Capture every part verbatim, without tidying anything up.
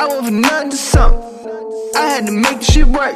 I went from nothing to something. I had to make the shit work.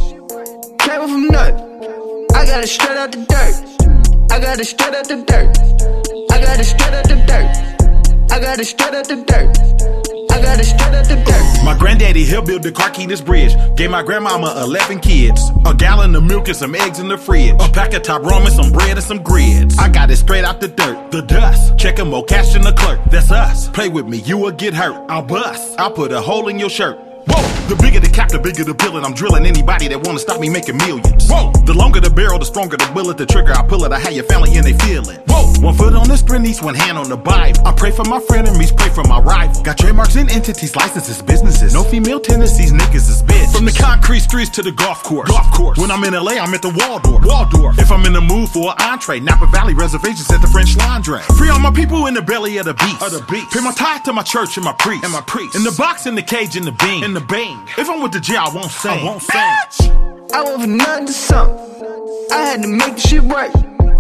Came from nothing. I got it straight out the dirt. I got it straight out the dirt. I got it straight out the dirt. I got it straight out the dirt. I got it straight out the dirt. My granddaddy, he'll build the Carquinez Bridge. Gave my grandmama eleven kids. A gallon of milk and some eggs in the fridge. A pack of top ramen, some bread and some grits. I got it straight out the dirt, the dust. Checkin' more cash in the clerk, that's us. Play with me, you will get hurt. I'll bust, I'll put a hole in your shirt. Whoa, the bigger the cap, the bigger the bill, and I'm drilling anybody that wanna stop me making millions. Whoa, the longer the barrel, the stronger the bullet, the trigger I pull it, I have your family and they feelin'. Whoa, one foot on the sprint, each one hand on the Bible. I pray for my frenemies, pray for my rival. Got trademarks and entities, licenses, businesses. No female tendencies, niggas is bitch. From the concrete streets to the golf course. Golf course. When I'm in L A, I'm at the Waldorf. Waldorf. If I'm in the mood for an entree, Napa Valley reservations at the French Laundry. Free all my people in the belly of the beast. Of the beast. Pay my tithe to my church and my priest. And my priest. In the box, in the cage, in the beam. In the bang. If I'm with the J, I won't sing. I won't sing. I went from nothing to something. I had to make the shit work.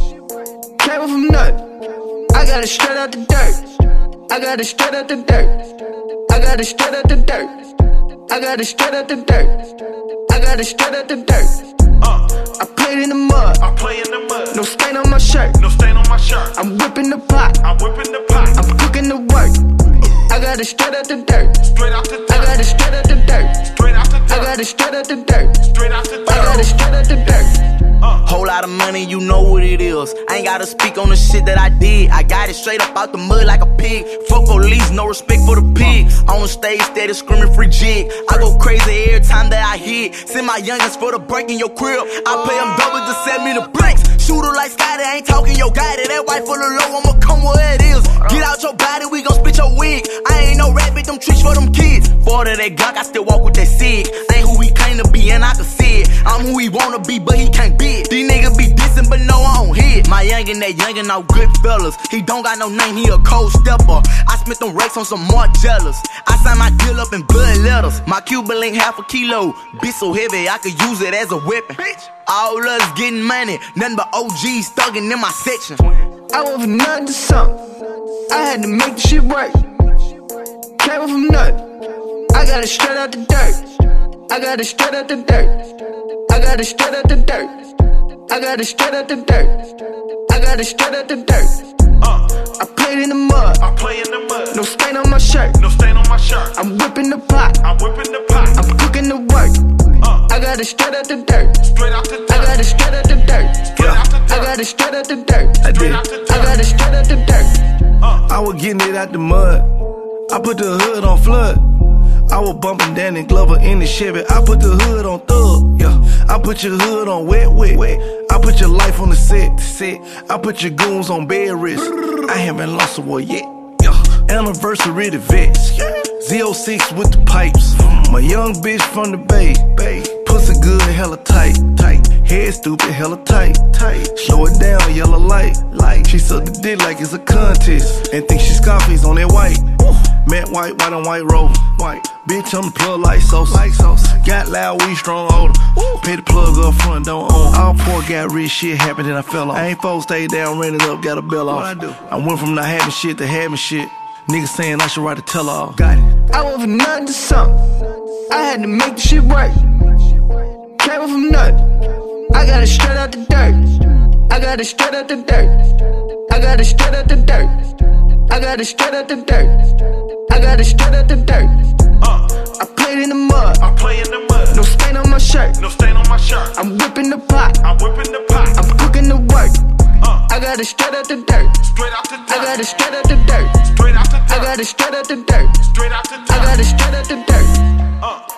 Came from nothing. I got it straight out the dirt. I got it straight out the dirt. I got it straight out the dirt. I got it straight out the dirt. I got it straight out the dirt. Uh, I played in the mud. I play in the mud. No stain on my shirt. No stain on my shirt. I'm whipping the pot. I'm whipping the pot. I'm cooking the work. I got it straight out the dirt. Straight out the dirt. I got it straight out the dirt. Straight out the dirt. I got it straight out the dirt. Straight out the dirt. I got it straight out the dirt. Uh. Whole lot of money, you know what it is. I ain't gotta speak on the shit that I did. I got it straight up out the mud like a pig. Fuck police, no respect for the pigs. On the stage, steady screaming free jig. I go crazy every time that I hit. Send my youngest for the break in your crib. I pay them double to send me the bricks. Shooter like Scotty, ain't talking your guy. That white full of low, I'ma come where it is. Get out your body, we gon' split your wig. I ain't no rat, bitch, them tricks for them kids. Forward of that Glock, I still walk with that sig. Ain't who he claim to be, and I can see it. I'm who he wanna be, but he can't be it. These niggas be dissing, but no, I don't hit. My youngin', that youngin', all good fellas. He don't got no name, he a cold stepper. I spent them racks on some more jealous. I signed my deal up in blood letters. My Cuban link half a kilo. Bitch so heavy, I could use it as a weapon. All us getting money, nothing but O Gs thuggin' in my section. I went from nothing to something. I had to make the shit work. Came from nothing. I got it straight out the dirt. I got it straight out the dirt. I got it straight out the dirt. I got it straight out the dirt. I got it straight out the dirt. Uh, I played in the mud. I play in the mud. No stain on my shirt. No stain on my shirt. I'm whipping the pot. I'm whipping the pot. I'm cooking the work. Uh, I got it straight out the dirt. Straight out the dirt. I got it straight out the dirt. Straight out the dirt. I got it straight out the dirt. I did. I got it straight out the dirt. Uh, I was getting it out the mud. I put the hood on flood. I was bumping Danny Glover in the Chevy. I put the hood on thug, yeah. I put your hood on wet, wet, wet. I put your life on the set, set. I put your goons on bed rest. I haven't lost a war yet, yeah. Anniversary the vets, Z oh six with the pipes. My young bitch from the Bay, Bay. Pussy good, hella tight, tight. Head stupid, hella tight, tight. Slow it down, yellow light, light. She suck the dick like it's a contest, and think she Scarface on that white. Matte white, white on white roll, white. Bitch, I'm the plug like Sosa. Like Sosa. Got loud, we strong older. Pay the plug up front, don't own. All poor got rich, shit happened, then I fell off. I ain't folks stay down, ran it up, got a bell off. What I do? I went from not having shit to having shit. Niggas saying I should write a tell-all. Got it. I went from nothing to something. I had to make the shit work. Came from nothing. I got it straight out the dirt. I got it straight out the dirt. I got it straight out the dirt. I got it straight out the dirt. I got it straight out the dirt. uh, I played in the mud. I play in the mud. No stain on my shirt. No stain on my shirt. I'm whipping the pot. I'm whipping the pot. I'm cooking the work. Uh, I got it straight out the dirt. Straight out the dirt. I got it straight out the dirt. Straight out the dirt. I got it straight out the dirt. Straight out the dirt. I got it straight out the dirt. Uh.